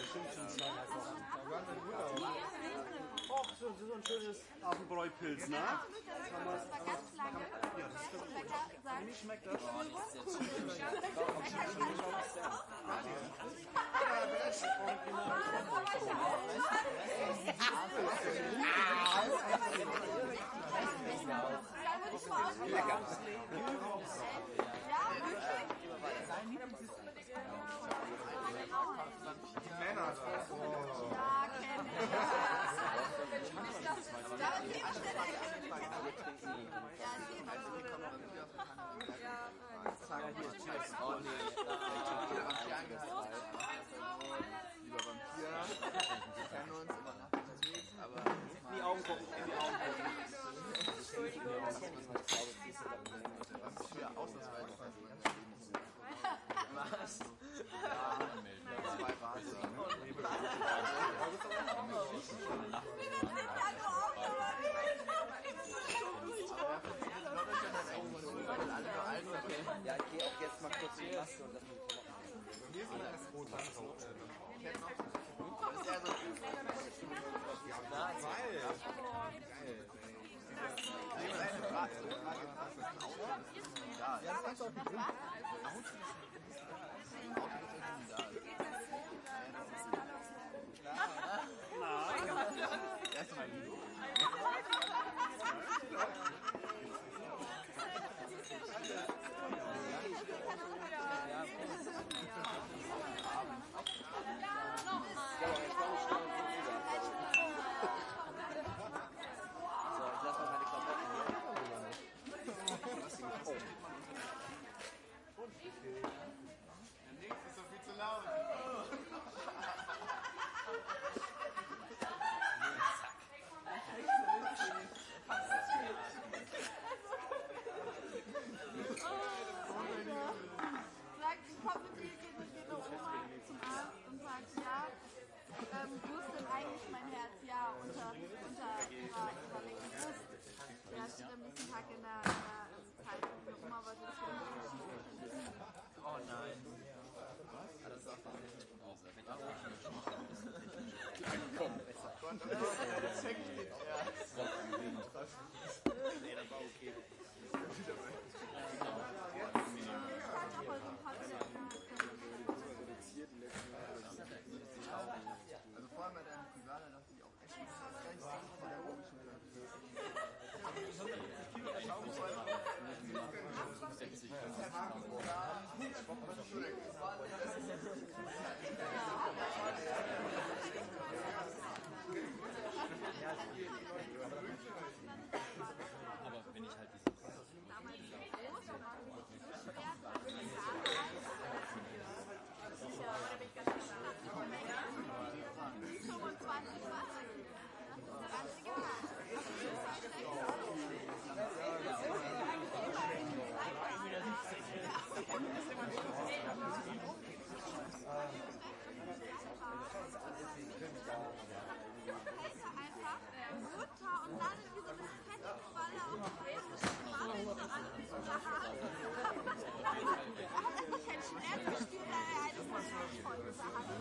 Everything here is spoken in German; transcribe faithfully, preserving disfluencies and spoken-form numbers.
Och, so, so ein schönes Abendbräupilz, ne? Das war ganz lange. Ja, das ist lecker. Wie schmeckt das? Die Männer da. Ja, kenne ich. Ja, an dieser Stelle erkenne ich das. Ja, an dieser Stelle. Ja, Lieber Vampir. Wir kennen uns immer nach unterwegs, aber In die Augen gucken, in die Augen Vampir ausnahmsweise was? Ja, zwei Wahnsinn. Ja, ich gehe auch jetzt mal kurz in die Maske und lass mich die Klamotten an. Hier ist das Rot, das ist auch. Das ist eher so Na, geil. Geil. Eine Frage. Ja, das kannst du auch nicht. Das ist mein Video. So, ich lass mal meine Klamotten hier. Nichts ist doch viel zu laut. Sagt, ich komme mit dir, geht mit ihrer Oma zum Arzt und sagt, ja, ähm, wo ist denn eigentlich mein Herz? Ja, unter, unter ihrer, ihrer linken Brust. Ja, steht am nächsten Tag in der, in der Zeitung. Ihre Oma wollte das für mich. Oh nein. Ah, das ist auch tatsächlich ein Hause. Wenn ich auch nicht komm, besser. Das check ich nicht. Nee, das war okay. Also vor allem bei deinem Privaler dachte ich auch echt, das ist gar nicht so von der logischen Aber wenn ich halt diese fünfundzwanzig Watt. Das ist ganz einfach Mutter und dann wie so eine fette Qualle und Schwammel so an unser Haar. Ich hätte Schmerz gespürt, da er eines Mal voll unser Haar.